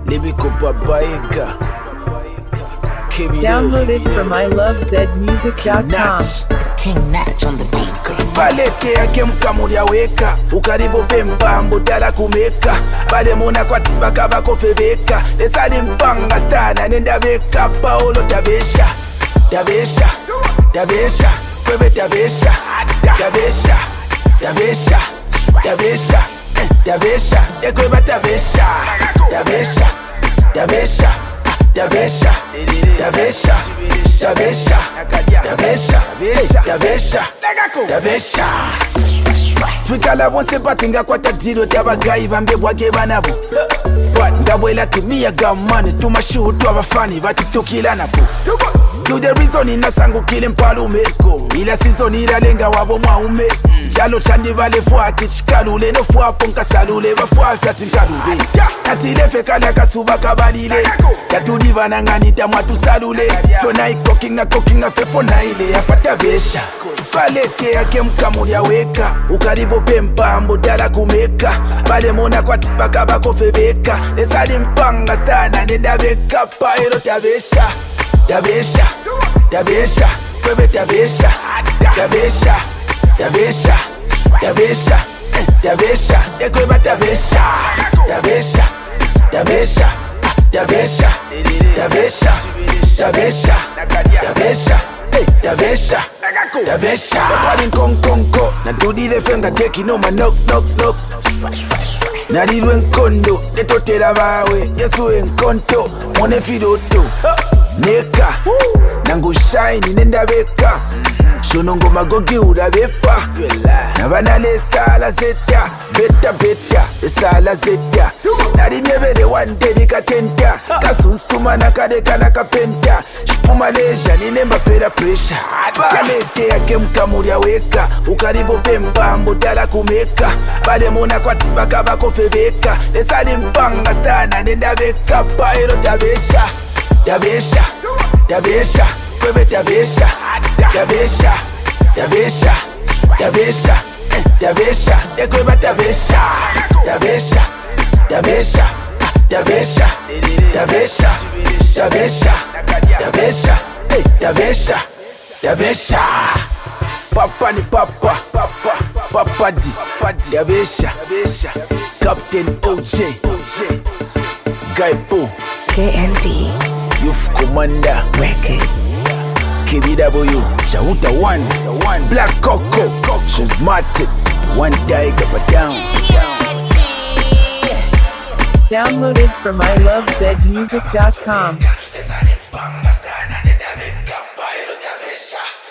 Lyrical Babaika. Download it from ilovezmusic.com. It's King Natch on the beat. Paleke yake mkamuri aweka ukaribu pembambo dala kumeka bale muna kwa tibaka bako febeka lesali mpanga stana nenda beka paolo tabesha tabesha tabesha kwebe tabesha tabesha tabesha tabesha tabesha ekweba tabesha tabesha tabesha tabesha tabesha tabesha tabesha tabesha tabesha twikala bonse batinga kwata dilo tabagayi bambe bwage banabo ndabwela tumia gamane tumashuhu twabafani batitukila napo to the reason inasangukile mpalumeko ila season iralenga wabo mwaume chalo chandi vale fuati chikalule no fuapo nkasalule bafuafi ati nkalube ati lefe kala kasuba kabalile katudi bananganita mwatusalule fona ikokinga fefona ile apata besha paleke yake mkamuri aweka ukaribu pempambo dala kumeka bale mona kwa tibaka bako febeka lesali mpanga stana nenda beka paelo tabesha tabesha tabesha kwebe tabesha tabesha tabesha tabesha tabesha ekweba tabesha tabesha tabesha tabesha tabesha tabesha tabesha tabesha tabesha kwali nkonkonko nadudile fenga teki noma knock nalilwe nkondo letotela bawe yesu enkonto mone filoto neka nangu shine nenda beka shonongo magogi urabepa nabana lesala zeta beta esala zeta narimyebere wanderi katenta kasunsuma nakadeka nakapenta shipuma leja ninemba pera pressure paleke yake mkamuri aweka ukaribu pembambo dala kumeka bale mona kwa tibaka bako febeka lesali mpanga stana nenda beka paelo tabesha tabesha tabesha kwebe tabesha tabesha tabesha tabesha tabesha ekweba tabesha tabesha tabesha tabesha tabesha tabesha tabesha tabesha tabesha papa ni papa papa di tabesha Captain OJ Guy Po KNB Youth Commander Records. KBW Shahuta one Black Coco Charismatic one tiger but down Downloaded from ilovezmusic.com.